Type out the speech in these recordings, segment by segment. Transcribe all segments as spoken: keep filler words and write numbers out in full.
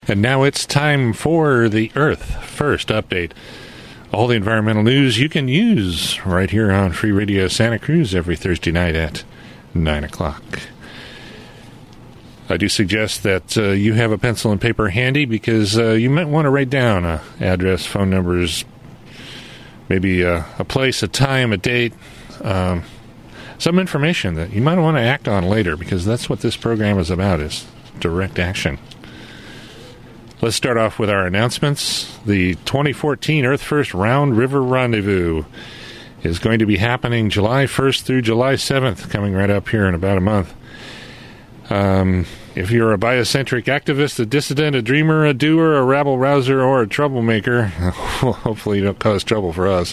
And now it's time for the Earth First Update. All the environmental news you can use right here on Free Radio Santa Cruz every Thursday night at nine o'clock. I do suggest that uh, you have a pencil and paper handy because uh, you might want to write down a address, phone numbers, maybe a, a place, a time, a date, um, some information that you might want to act on later, because that's what this program is about, is direct action. Let's start off with our announcements. The twenty fourteen Earth First Round River Rendezvous is going to be happening July first through July seventh, coming right up here in about a month. Um, if you're a biocentric activist, a dissident, a dreamer, a doer, a rabble-rouser, or a troublemaker, well, hopefully you don't cause trouble for us,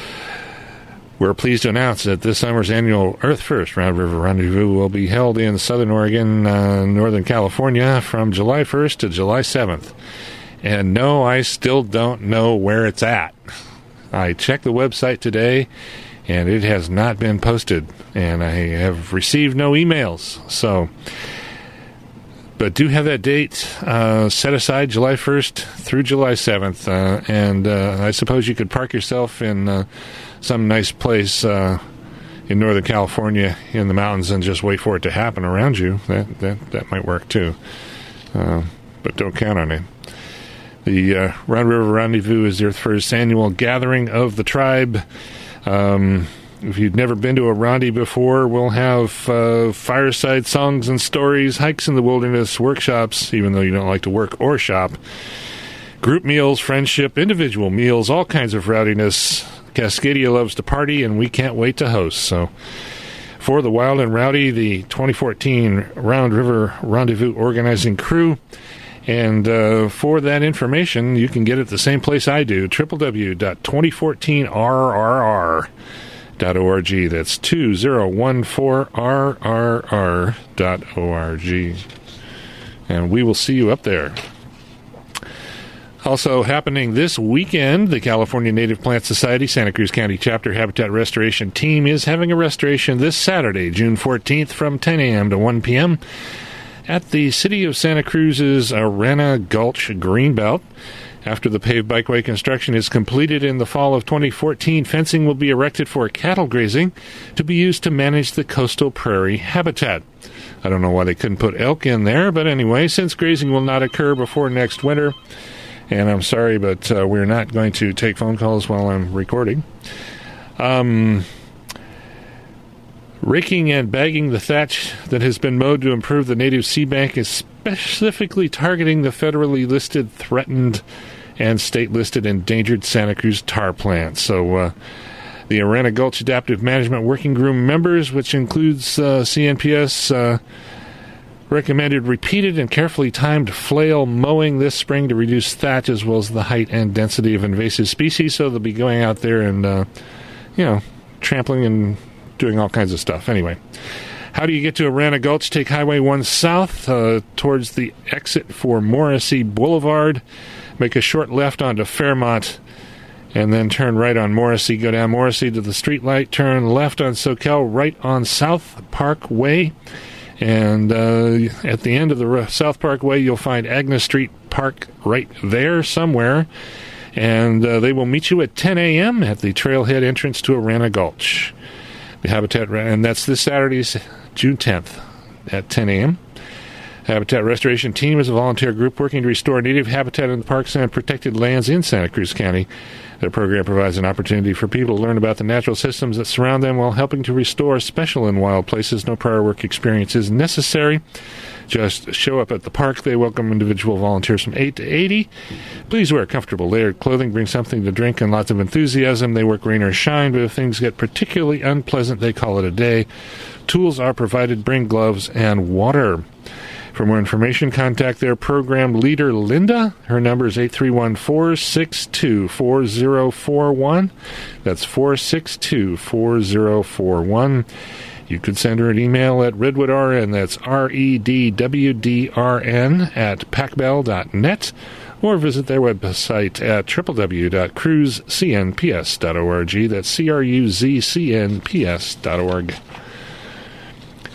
we're pleased to announce that this summer's annual Earth First Round River Rendezvous will be held in Southern Oregon, uh, Northern California, from July first to July seventh. And no, I still don't know where it's at. I checked the website today, and it has not been posted, and I have received no emails. So, but do have that date uh, set aside, July first through July seventh, uh, and uh, I suppose you could park yourself in uh, some nice place uh, in Northern California in the mountains and just wait for it to happen around you. That that, that might work too, uh, but don't count on it. The uh, Round River Rendezvous is the Earth First annual gathering of the tribe. Um, if you've never been to a Rondi before, we'll have uh, fireside songs and stories, hikes in the wilderness, workshops, even though you don't like to work or shop, group meals, friendship, individual meals, all kinds of rowdiness. Cascadia loves to party, and we can't wait to host. So, for the Wild and Rowdy, the twenty fourteen Round River Rendezvous organizing crew. And uh, for that information, you can get it the same place I do, w w w dot twenty fourteen r r r dot org. That's two zero one four r r r dot org. And we will see you up there. Also happening this weekend, the California Native Plant Society Santa Cruz County Chapter Habitat Restoration Team is having a restoration this Saturday, June fourteenth, from ten a.m. to one p.m. at the City of Santa Cruz's Arena Gulch Greenbelt. After the paved bikeway construction is completed in the fall of twenty fourteen, fencing will be erected for cattle grazing to be used to manage the coastal prairie habitat. I don't know why they couldn't put elk in there, but anyway, since grazing will not occur before next winter, and I'm sorry, but uh, we're not going to take phone calls while I'm recording. Um... Raking and bagging the thatch that has been mowed to improve the native seed bank is specifically targeting the federally listed, threatened, and state-listed endangered Santa Cruz tar plant. So uh, the Arena Gulch Adaptive Management Working Group members, which includes uh, C N P S, uh, recommended repeated and carefully timed flail mowing this spring to reduce thatch as well as the height and density of invasive species. So they'll be going out there and, uh, you know, trampling and doing all kinds of stuff. Anyway, how do you get to Arena Gulch? Take Highway one south uh, towards the exit for Morrissey Boulevard. Make a short left onto Fairmont, and then turn right on Morrissey. Go down Morrissey to the street light. Turn left on Soquel, right on South Park Way. And uh, at the end of the South Park Way, you'll find Agnes Street Park right there somewhere. And uh, they will meet you at ten a.m. at the trailhead entrance to Arena Gulch. The Habitat, and that's this Saturday, June tenth, at ten a.m. Habitat Restoration Team is a volunteer group working to restore native habitat in the parks and protected lands in Santa Cruz County. Their program provides an opportunity for people to learn about the natural systems that surround them while helping to restore special and wild places. No prior work experience is necessary. Just show up at the park. They welcome individual volunteers from eight to eighty. Please wear comfortable layered clothing. Bring something to drink and lots of enthusiasm. They work rain or shine, but if things get particularly unpleasant, they call it a day. Tools are provided. Bring gloves and water. For more information, contact their program leader, Linda. Her number is eight three one, four six two, four zero four one. That's four six two, four zero four one. You could send her an email at redwoodrn, that's R E D W D R N, at packbell dot net, or visit their website at w w w dot cruz c n p s dot org. That's C R U Z C N P S dot org.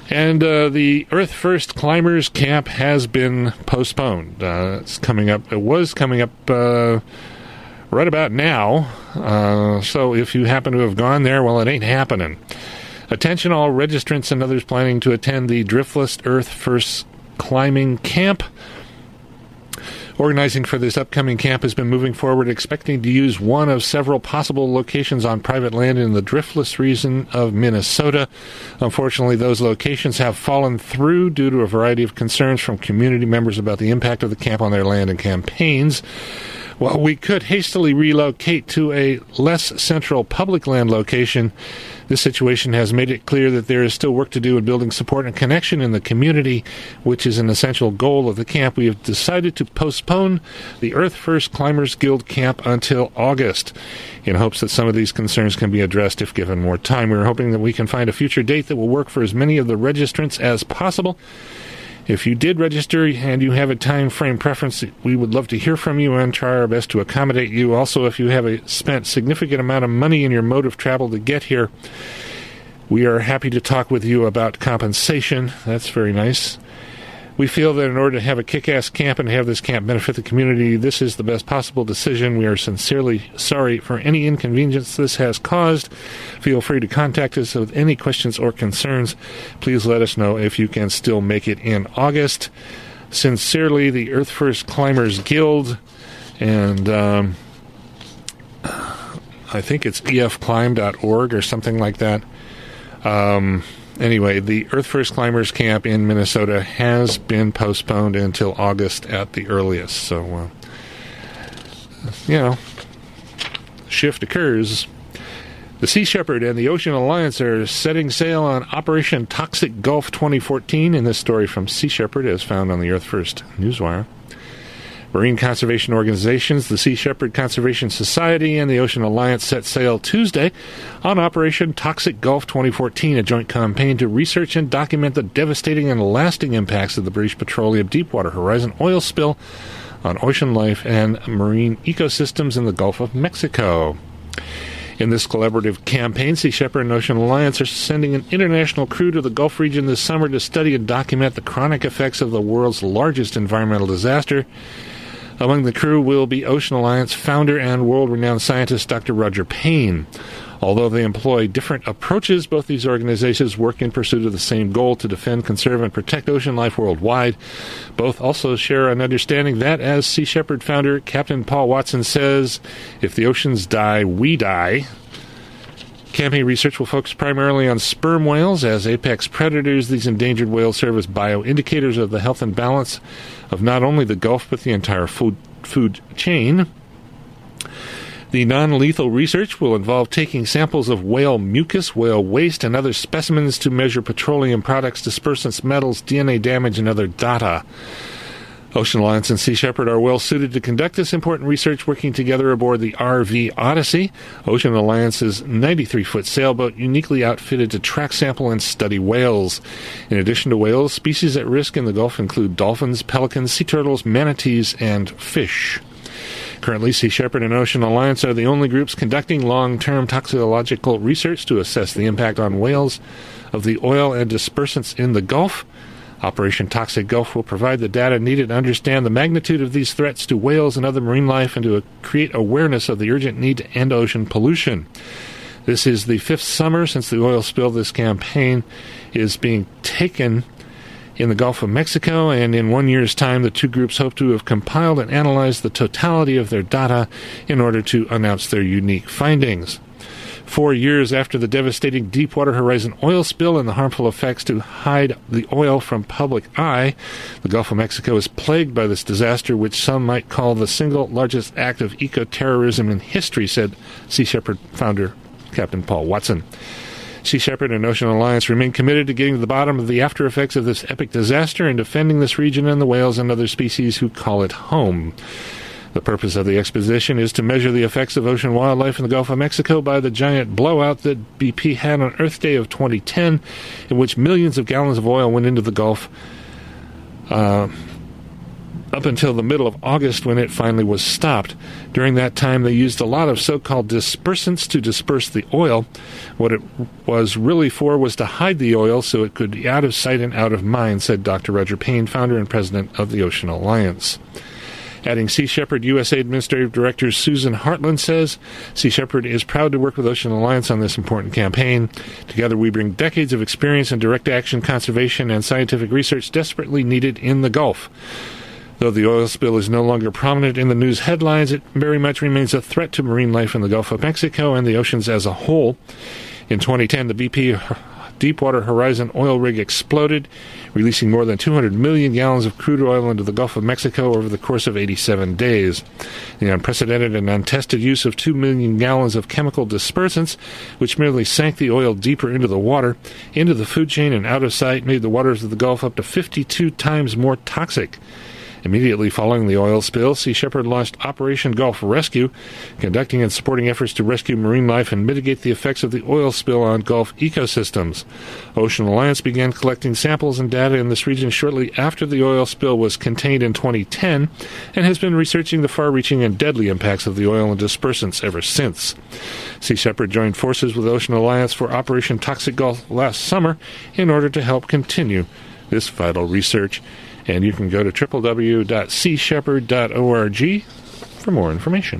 And uh, the Earth First Climbers Camp has been postponed. Uh, it's coming up. It was coming up uh, right about now. Uh, so if you happen to have gone there, well, it ain't happening. Attention all registrants and others planning to attend the Driftless Earth First Climbing Camp. Organizing for this upcoming camp has been moving forward, expecting to use one of several possible locations on private land in the Driftless region of Minnesota. Unfortunately, those locations have fallen through due to a variety of concerns from community members about the impact of the camp on their land and campaigns. While we could hastily relocate to a less central public land location, this situation has made it clear that there is still work to do in building support and connection in the community, which is an essential goal of the camp. We have decided to postpone the Earth First Climbers Guild camp until August, in hopes that some of these concerns can be addressed if given more time. We are hoping that we can find a future date that will work for as many of the registrants as possible. If you did register and you have a time frame preference, we would love to hear from you and try our best to accommodate you. Also, if you have a spent significant amount of money in your mode of travel to get here, we are happy to talk with you about compensation. That's very nice. We feel that in order to have a kick-ass camp and have this camp benefit the community, this is the best possible decision. We are sincerely sorry for any inconvenience this has caused. Feel free to contact us with any questions or concerns. Please let us know if you can still make it in August. Sincerely, the Earth First Climbers Guild, and um, I think it's e f climb dot org or something like that. Um... Anyway, the Earth First Climbers Camp in Minnesota has been postponed until August at the earliest. So, uh, you know, shift occurs. The Sea Shepherd and the Ocean Alliance are setting sail on Operation Toxic Gulf twenty fourteen. In this story from Sea Shepherd, as found on the Earth First Newswire. Marine conservation organizations, the Sea Shepherd Conservation Society, and the Ocean Alliance set sail Tuesday on Operation Toxic Gulf twenty fourteen, a joint campaign to research and document the devastating and lasting impacts of the British Petroleum Deepwater Horizon oil spill on ocean life and marine ecosystems in the Gulf of Mexico. In this collaborative campaign, Sea Shepherd and Ocean Alliance are sending an international crew to the Gulf region this summer to study and document the chronic effects of the world's largest environmental disaster. Among the crew will be Ocean Alliance founder and world-renowned scientist Doctor Roger Payne. Although they employ different approaches, both these organizations work in pursuit of the same goal: to defend, conserve, and protect ocean life worldwide. Both also share an understanding that, as Sea Shepherd founder Captain Paul Watson says, if the oceans die, we die. Campaign research will focus primarily on sperm whales. As apex predators, these endangered whales serve as bioindicators of the health and balance of not only the Gulf, but the entire food, food chain. The non-lethal research will involve taking samples of whale mucus, whale waste, and other specimens to measure petroleum products, dispersants, metals, D N A damage, and other data. Ocean Alliance and Sea Shepherd are well suited to conduct this important research, working together aboard the R V Odyssey, Ocean Alliance's ninety-three foot sailboat uniquely outfitted to track, sample, and study whales. In addition to whales, species at risk in the Gulf include dolphins, pelicans, sea turtles, manatees, and fish. Currently, Sea Shepherd and Ocean Alliance are the only groups conducting long-term toxicological research to assess the impact on whales of the oil and dispersants in the Gulf. Operation Toxic Gulf will provide the data needed to understand the magnitude of these threats to whales and other marine life and to create awareness of the urgent need to end ocean pollution. This is the fifth summer since the oil spill. This campaign is being taken in the Gulf of Mexico, and in one year's time, the two groups hope to have compiled and analyzed the totality of their data in order to announce their unique findings. Four years after the devastating Deepwater Horizon oil spill and the harmful effects to hide the oil from public eye, the Gulf of Mexico is plagued by this disaster, which some might call the single largest act of eco-terrorism in history, said Sea Shepherd founder Captain Paul Watson. Sea Shepherd and Ocean Alliance remain committed to getting to the bottom of the after effects of this epic disaster and defending this region and the whales and other species who call it home. The purpose of the expedition is to measure the effects of ocean wildlife in the Gulf of Mexico by the giant blowout that B P had on Earth Day of twenty ten, in which millions of gallons of oil went into the Gulf. Uh, up until the middle of August when it finally was stopped. During that time, they used a lot of so-called dispersants to disperse the oil. What it was really for was to hide the oil so it could be out of sight and out of mind, said Doctor Roger Payne, founder and president of the Ocean Alliance. Adding Sea Shepherd, U S A Administrative Director Susan Hartland says, Sea Shepherd is proud to work with Ocean Alliance on this important campaign. Together we bring decades of experience in direct action conservation and scientific research desperately needed in the Gulf. Though the oil spill is no longer prominent in the news headlines, it very much remains a threat to marine life in the Gulf of Mexico and the oceans as a whole. In twenty ten, the B P Deepwater Horizon oil rig exploded, releasing more than two hundred million gallons of crude oil into the Gulf of Mexico over the course of eighty-seven days. The unprecedented and untested use of two million gallons of chemical dispersants, which merely sank the oil deeper into the water, into the food chain and out of sight, made the waters of the Gulf up to fifty-two times more toxic. Immediately following the oil spill, Sea Shepherd launched Operation Gulf Rescue, conducting and supporting efforts to rescue marine life and mitigate the effects of the oil spill on Gulf ecosystems. Ocean Alliance began collecting samples and data in this region shortly after the oil spill was contained in twenty ten and has been researching the far-reaching and deadly impacts of the oil and dispersants ever since. Sea Shepherd joined forces with Ocean Alliance for Operation Toxic Gulf last summer in order to help continue this vital research. And you can go to w w w dot sea shepherd dot org for more information.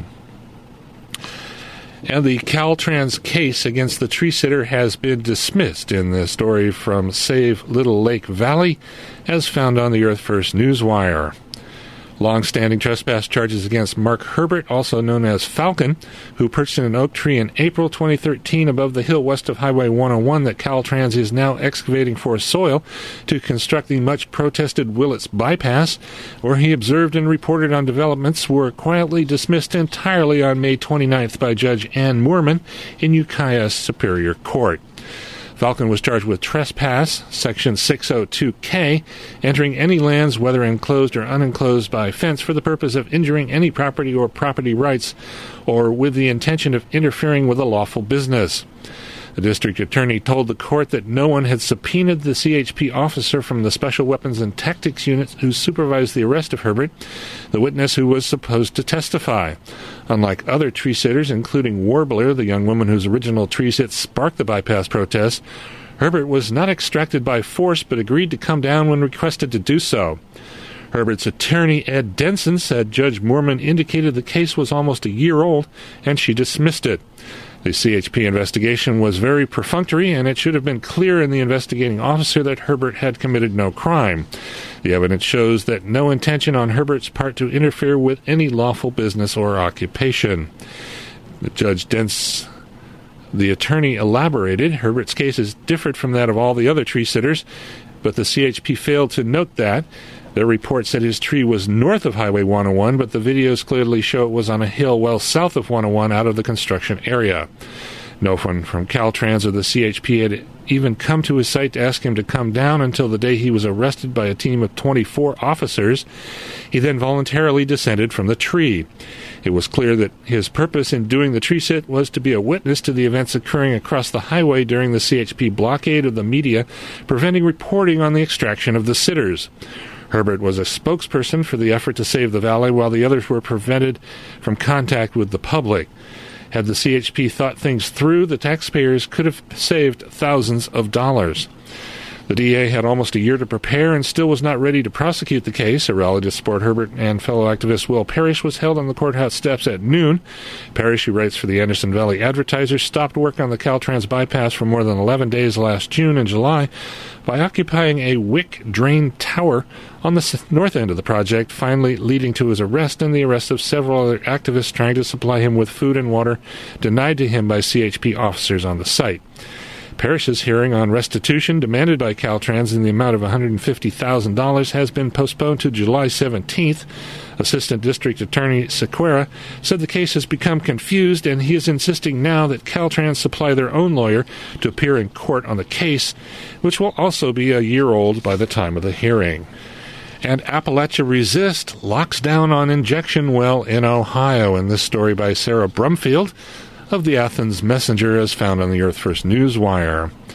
And the Caltrans case against the tree sitter has been dismissed in the story from Save Little Lake Valley, as found on the Earth First Newswire. Long-standing trespass charges against Mark Herbert, also known as Falcon, who perched in an oak tree in April twenty thirteen above the hill west of Highway one oh one that Caltrans is now excavating for soil to construct the much-protested Willits Bypass, where he observed and reported on developments, were quietly dismissed entirely on May twenty-ninth by Judge Ann Moorman in Ukiah Superior Court. Falcon was charged with trespass, Section six oh two K, entering any lands, whether enclosed or unenclosed by fence, for the purpose of injuring any property or property rights, or with the intention of interfering with a lawful business. The district attorney told the court that no one had subpoenaed the C H P officer from the Special Weapons and Tactics Unit who supervised the arrest of Herbert, the witness who was supposed to testify. Unlike other tree sitters, including Warbler, the young woman whose original tree sit sparked the bypass protest, Herbert was not extracted by force but agreed to come down when requested to do so. Herbert's attorney, Ed Denson, said Judge Moorman indicated the case was almost a year old and she dismissed it. The C H P investigation was very perfunctory, and it should have been clear in the investigating officer that Herbert had committed no crime. The evidence shows that no intention on Herbert's part to interfere with any lawful business or occupation. The Judge Dents, the attorney, elaborated, Herbert's case is different from that of all the other tree sitters, but the C H P failed to note that. Their report said his tree was north of Highway one oh one, but the videos clearly show it was on a hill well south of one oh one out of the construction area. No one from Caltrans or the C H P had even come to his site to ask him to come down until the day he was arrested by a team of twenty-four officers. He then voluntarily descended from the tree. It was clear that his purpose in doing the tree sit was to be a witness to the events occurring across the highway during the C H P blockade of the media, preventing reporting on the extraction of the sitters. Herbert was a spokesperson for the effort to save the valley, while the others were prevented from contact with the public. Had the C H P thought things through, the taxpayers could have saved thousands of dollars. The D A had almost a year to prepare and still was not ready to prosecute the case. A rally to support Herbert and fellow activist Will Parrish was held on the courthouse steps at noon. Parrish, who writes for the Anderson Valley Advertiser, stopped work on the Caltrans bypass for more than eleven days last June and July by occupying a wick drain tower on the north end of the project, finally leading to his arrest and the arrest of several other activists trying to supply him with food and water denied to him by C H P officers on the site. Parrish's hearing on restitution demanded by Caltrans in the amount of one hundred fifty thousand dollars has been postponed to July seventeenth. Assistant District Attorney Sequeira said the case has become confused, and he is insisting now that Caltrans supply their own lawyer to appear in court on the case, which will also be a year old by the time of the hearing. And Appalachia Resist locks down on injection well in Ohio, in this story by Sarah Brumfield of the Athens Messenger, as found on the Earth First Newswire.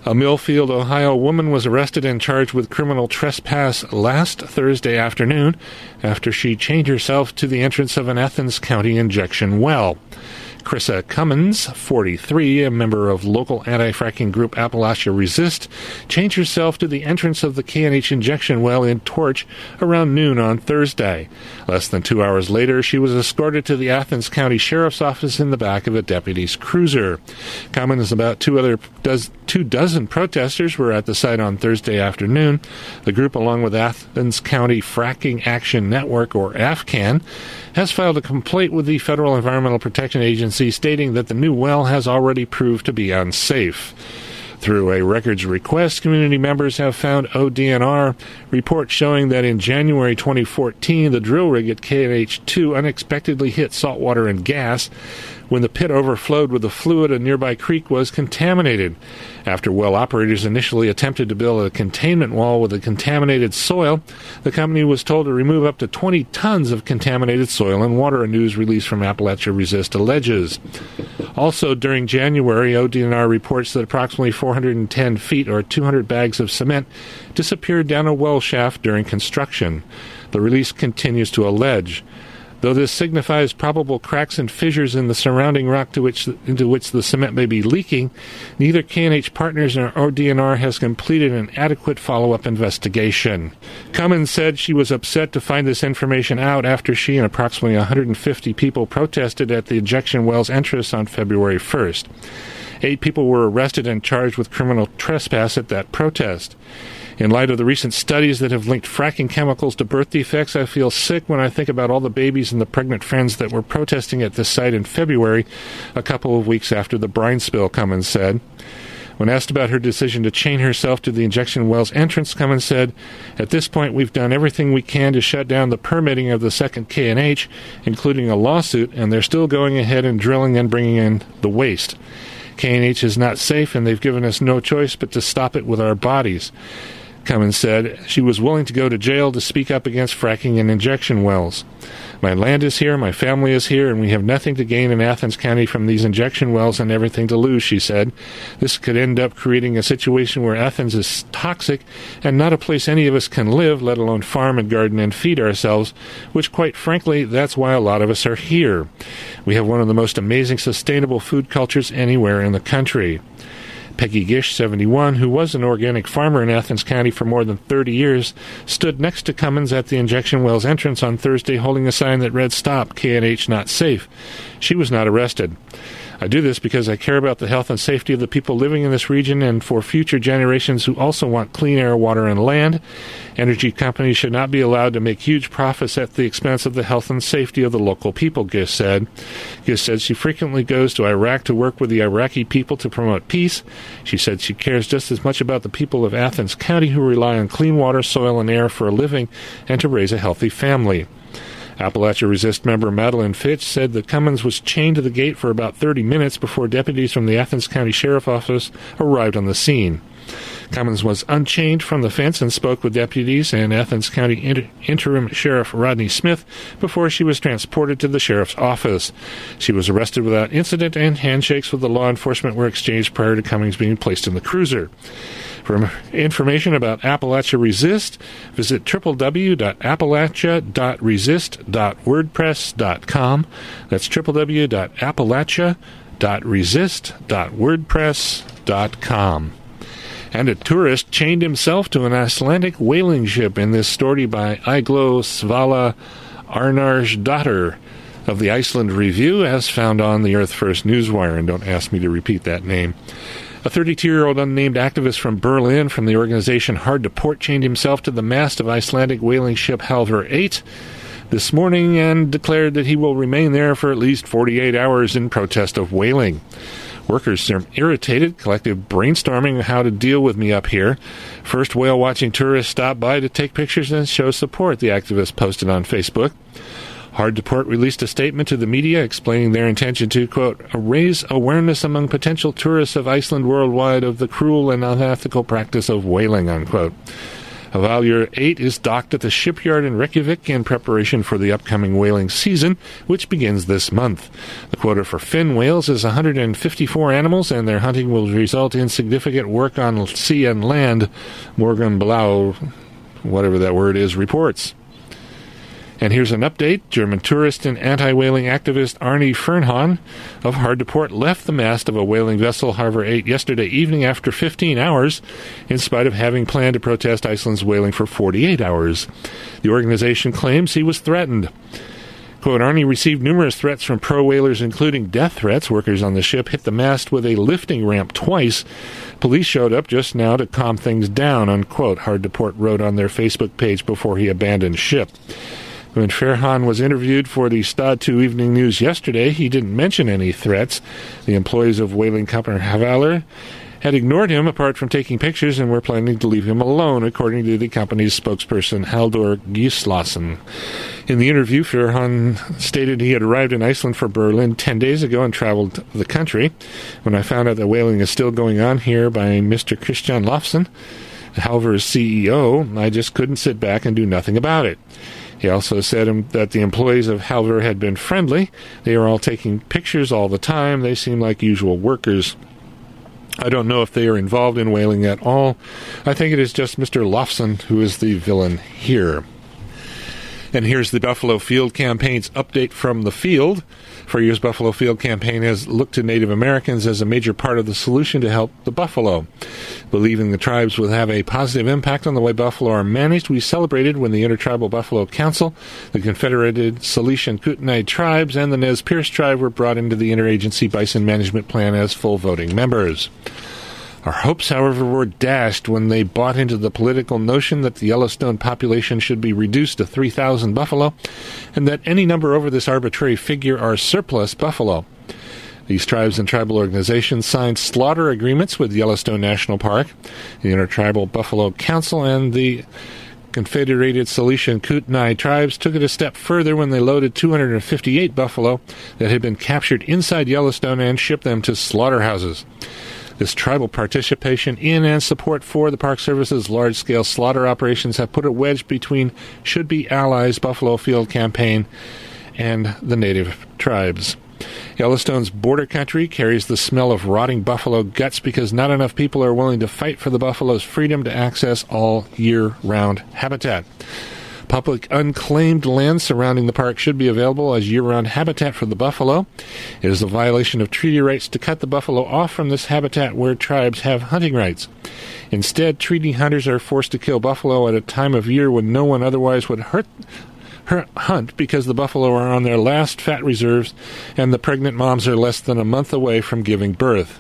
A Millfield, Ohio woman was arrested and charged with criminal trespass last Thursday afternoon after she chained herself to the entrance of an Athens County injection well. Krissa Cummins, forty-three, a member of local anti-fracking group Appalachia Resist, chained herself to the entrance of the K and H injection well in Torch around noon on Thursday. Less than two hours later, she was escorted to the Athens County Sheriff's Office in the back of a deputy's cruiser. Cummins and about two other does, two dozen protesters were at the site on Thursday afternoon. The group, along with Athens County Fracking Action Network, or AFCAN, has filed a complaint with the Federal Environmental Protection Agency stating that the new well has already proved to be unsafe. Through a records request, community members have found O D N R reports showing that in January twenty fourteen, the drill rig at K and H two unexpectedly hit saltwater and gas when the pit overflowed with the fluid. A nearby creek was contaminated. After well operators initially attempted to build a containment wall with the contaminated soil, the company was told to remove up to twenty tons of contaminated soil and water, a news release from Appalachia Resist alleges. Also, during January, O D N R reports that approximately four hundred ten feet or two hundred bags of cement disappeared down a well shaft during construction. The release continues to allege, though this signifies probable cracks and fissures in the surrounding rock to which, into which the cement may be leaking, neither K and H Partners nor O D N R has completed an adequate follow-up investigation. Cummins said she was upset to find this information out after she and approximately one hundred fifty people protested at the injection well's entrance on February first. Eight people were arrested and charged with criminal trespass at that protest. In light of the recent studies that have linked fracking chemicals to birth defects, I feel sick when I think about all the babies and the pregnant friends that were protesting at this site in February, a couple of weeks after the brine spill, Cummins said. When asked about her decision to chain herself to the injection well's entrance, Cummins said, "At this point, we've done everything we can to shut down the permitting of the second K and H, including a lawsuit, and they're still going ahead and drilling and bringing in the waste. K and H is not safe, and they've given us no choice but to stop it with our bodies." Cummins said she was willing to go to jail to speak up against fracking and injection wells. "My land is here, my family is here, and we have nothing to gain in Athens County from these injection wells and everything to lose," she said. "This could end up creating a situation where Athens is toxic and not a place any of us can live, let alone farm and garden and feed ourselves, which, quite frankly, that's why a lot of us are here. We have one of the most amazing sustainable food cultures anywhere in the country." Peggy Gish, seventy-one, who was an organic farmer in Athens County for more than thirty years, stood next to Cummins at the injection well's entrance on Thursday holding a sign that read, "Stop, K and H not safe." She was not arrested. "I do this because I care about the health and safety of the people living in this region and for future generations who also want clean air, water, and land. Energy companies should not be allowed to make huge profits at the expense of the health and safety of the local people," Gish said. Gish said she frequently goes to Iraq to work with the Iraqi people to promote peace. She said she cares just as much about the people of Athens County who rely on clean water, soil, and air for a living and to raise a healthy family. Appalachia Resist member Madeline Fitch said that Cummins was chained to the gate for about thirty minutes before deputies from the Athens County Sheriff's Office arrived on the scene. Cummins was unchained from the fence and spoke with deputies and Athens County Inter- Interim Sheriff Rodney Smith before she was transported to the sheriff's office. She was arrested without incident, and handshakes with the law enforcement were exchanged prior to Cummins being placed in the cruiser. For information about Appalachia Resist, visit w w w dot appalachia dot resist dot wordpress dot com. That's w w w dot appalachia dot resist dot wordpress dot com. And a tourist chained himself to an Icelandic whaling ship in this story by Eygló Svala Arnarsdóttir of the Iceland Review, as found on the Earth First Newswire, and don't ask me to repeat that name. A thirty-two-year-old unnamed activist from Berlin from the organization Hard to Port chained himself to the mast of Icelandic whaling ship Halvor eight this morning and declared that he will remain there for at least forty-eight hours in protest of whaling. Workers seem irritated, collective brainstorming how to deal with me up here. First whale-watching tourists stop by to take pictures and show support, the activist posted on Facebook. Hard to Port released a statement to the media explaining their intention to, quote, raise awareness among potential tourists of Iceland worldwide of the cruel and unethical practice of whaling, unquote. Valur eight is docked at the shipyard in Reykjavik in preparation for the upcoming whaling season, which begins this month. The quota for fin whales is one hundred fifty-four animals, and their hunting will result in significant work on sea and land, Morgan Blau, whatever that word is, reports. And here's an update. German tourist and anti-whaling activist Arne Fernhahn of Hard to Port left the mast of a whaling vessel, Havur eight, yesterday evening after fifteen hours, in spite of having planned to protest Iceland's whaling for forty-eight hours. The organization claims he was threatened. Quote, Arne received numerous threats from pro-whalers, including death threats. Workers on the ship hit the mast with a lifting ramp twice. Police showed up just now to calm things down, unquote, Hard to Port wrote on their Facebook page before he abandoned ship. When Fernhahn was interviewed for the Stad two Evening News yesterday, he didn't mention any threats. The employees of whaling company Valur had ignored him apart from taking pictures and were planning to leave him alone, according to the company's spokesperson Halldór Gíslason. In the interview, Fernhahn stated he had arrived in Iceland from Berlin ten days ago and traveled the country. When I found out that whaling is still going on here by Mister Christian Lofsson, Halvur's C E O, I just couldn't sit back and do nothing about it. He also said that the employees of Halvur had been friendly. They are all taking pictures all the time. They seem like usual workers. I don't know if they are involved in whaling at all. I think it is just Mister Lofsson who is the villain here. And here's the Buffalo Field Campaign's update from the field. For years, Buffalo Field Campaign has looked to Native Americans as a major part of the solution to help the buffalo. Believing the tribes will have a positive impact on the way buffalo are managed, we celebrated when the Intertribal Buffalo Council, the Confederated Salish Kootenai Tribes, and the Nez Perce Tribe were brought into the Interagency Bison Management Plan as full voting members. Our hopes, however, were dashed when they bought into the political notion that the Yellowstone population should be reduced to three thousand buffalo, and that any number over this arbitrary figure are surplus buffalo. These tribes and tribal organizations signed slaughter agreements with Yellowstone National Park, the Intertribal Buffalo Council, and the Confederated Salish Kootenai Tribes took it a step further when they loaded two hundred fifty-eight buffalo that had been captured inside Yellowstone and shipped them to slaughterhouses. This tribal participation in and support for the Park Service's large-scale slaughter operations have put a wedge between should-be allies Buffalo Field Campaign and the native tribes. Yellowstone's border country carries the smell of rotting buffalo guts because not enough people are willing to fight for the buffalo's freedom to access all year-round habitat. Public unclaimed land surrounding the park should be available as year-round habitat for the buffalo. It is a violation of treaty rights to cut the buffalo off from this habitat where tribes have hunting rights. Instead, treaty hunters are forced to kill buffalo at a time of year when no one otherwise would hurt, hurt, hunt because the buffalo are on their last fat reserves and the pregnant moms are less than a month away from giving birth.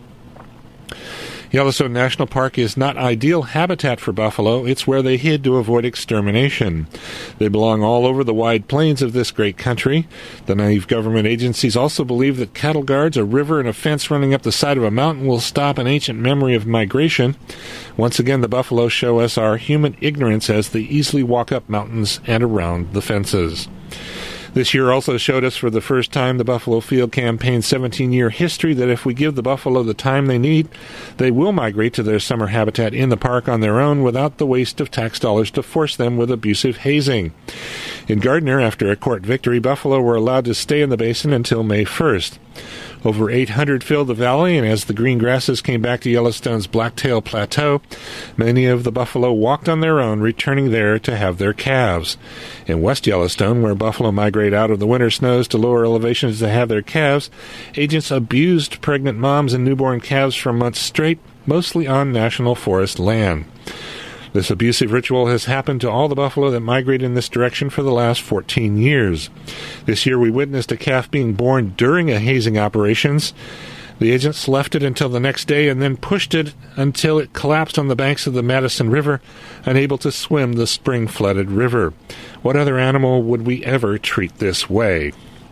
Yellowstone National Park is not ideal habitat for buffalo. It's where they hid to avoid extermination. They belong all over the wide plains of this great country. The naive government agencies also believe that cattle guards, a river, and a fence running up the side of a mountain will stop an ancient memory of migration. Once again, the buffalo show us our human ignorance as they easily walk up mountains and around the fences. This year also showed us for the first time the Buffalo Field Campaign's seventeen-year history that if we give the buffalo the time they need, they will migrate to their summer habitat in the park on their own without the waste of tax dollars to force them with abusive hazing. In Gardner, after a court victory, buffalo were allowed to stay in the basin until May first. Over eight hundred filled the valley, and as the green grasses came back to Yellowstone's Blacktail Plateau, many of the buffalo walked on their own, returning there to have their calves. In West Yellowstone, where buffalo migrate out of the winter snows to lower elevations to have their calves, agents abused pregnant moms and newborn calves for months straight, mostly on national forest land. This abusive ritual has happened to all the buffalo that migrate in this direction for the last fourteen years. This year we witnessed a calf being born during a hazing operations. The agents left it until the next day and then pushed it until it collapsed on the banks of the Madison River, unable to swim the spring-flooded river. What other animal would we ever treat this way?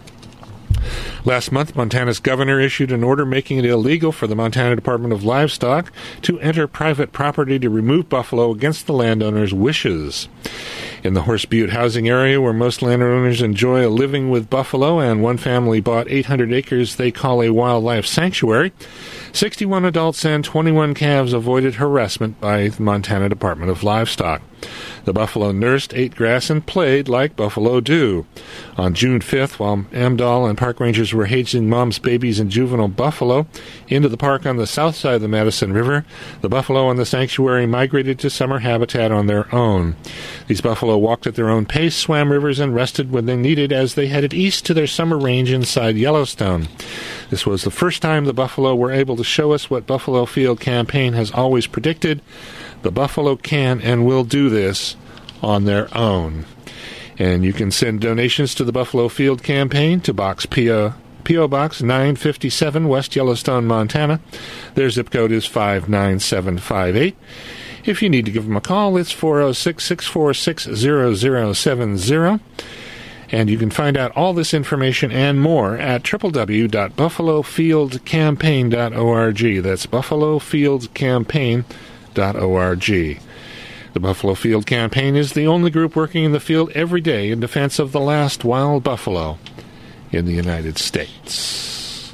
Last month, Montana's governor issued an order making it illegal for the Montana Department of Livestock to enter private property to remove buffalo against the landowner's wishes. In the Horse Butte housing area, where most landowners enjoy a living with buffalo, and one family bought eight hundred acres they call a wildlife sanctuary, sixty-one adults and twenty-one calves avoided harassment by the Montana Department of Livestock. The buffalo nursed, ate grass, and played like buffalo do. On June fifth, while Amdahl and park rangers were hazing moms, babies, and juvenile buffalo into the park on the south side of the Madison River, the buffalo in the sanctuary migrated to summer habitat on their own. These buffalo walked at their own pace, swam rivers, and rested when they needed as they headed east to their summer range inside Yellowstone. This was the first time the buffalo were able to show us what Buffalo Field Campaign has always predicted. The buffalo can and will do this on their own. And you can send donations to the Buffalo Field Campaign to Box P O, P O Box nine fifty-seven, West Yellowstone, Montana. Their zip code is five nine seven five eight. If you need to give them a call, it's four oh six, six four six, zero zero seven zero. And you can find out all this information and more at w w w dot buffalo field campaign dot org. That's buffalo field campaign dot org. The Buffalo Field Campaign is the only group working in the field every day in defense of the last wild buffalo in the United States.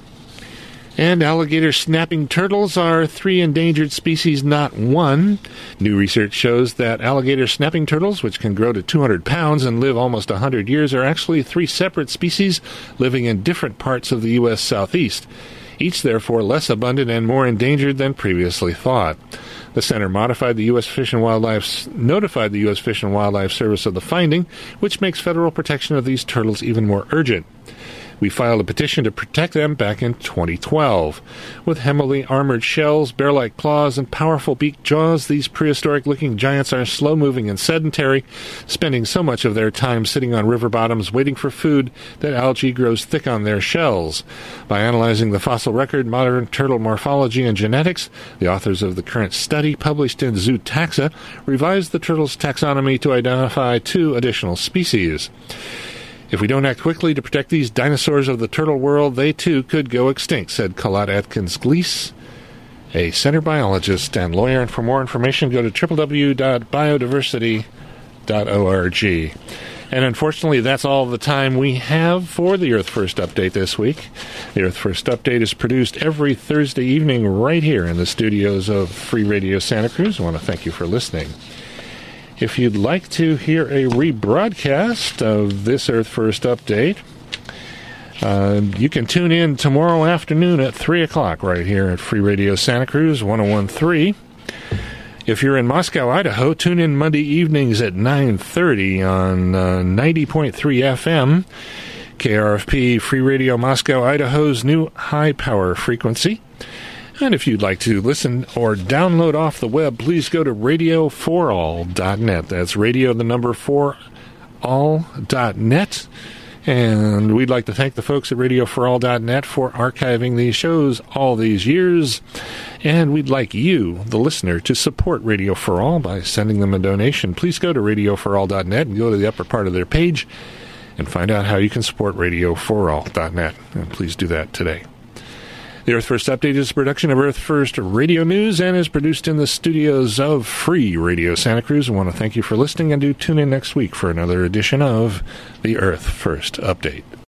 And alligator snapping turtles are three endangered species, not one. New research shows that alligator snapping turtles, which can grow to two hundred pounds and live almost one hundred years, are actually three separate species living in different parts of the U S Southeast, each therefore less abundant and more endangered than previously thought. The center modified the U S Fish and Wildlife notified the U S Fish and Wildlife Service of the finding, which makes federal protection of these turtles even more urgent. We filed a petition to protect them back in twenty twelve. With heavily armored shells, bear-like claws, and powerful beaked jaws, these prehistoric-looking giants are slow-moving and sedentary, spending so much of their time sitting on river bottoms waiting for food that algae grows thick on their shells. By analyzing the fossil record, modern turtle morphology, and genetics, the authors of the current study, published in Zootaxa, revised the turtle's taxonomy to identify two additional species. If we don't act quickly to protect these dinosaurs of the turtle world, they too could go extinct, said Colette Atkins-Glees, a center biologist and lawyer. And for more information, go to w w w dot biodiversity dot org. And unfortunately, that's all the time we have for the Earth First Update this week. The Earth First Update is produced every Thursday evening right here in the studios of Free Radio Santa Cruz. I want to thank you for listening. If you'd like to hear a rebroadcast of this Earth First Update, uh, you can tune in tomorrow afternoon at three o'clock right here at Free Radio Santa Cruz one oh one point three. If you're in Moscow, Idaho, tune in Monday evenings at nine thirty on uh, ninety point three F M, K R F P Free Radio Moscow, Idaho's new high-power frequency. And if you'd like to listen or download off the web, please go to radio for all dot net. That's radio, the number four, all dot net. And we'd like to thank the folks at radio for all dot net for archiving these shows all these years. And we'd like you, the listener, to support Radio for All by sending them a donation. Please go to radio for all dot net and go to the upper part of their page and find out how you can support radio for all dot net. And please do that today. The Earth First Update is a production of Earth First Radio News and is produced in the studios of Free Radio Santa Cruz. I want to thank you for listening, and do tune in next week for another edition of the Earth First Update.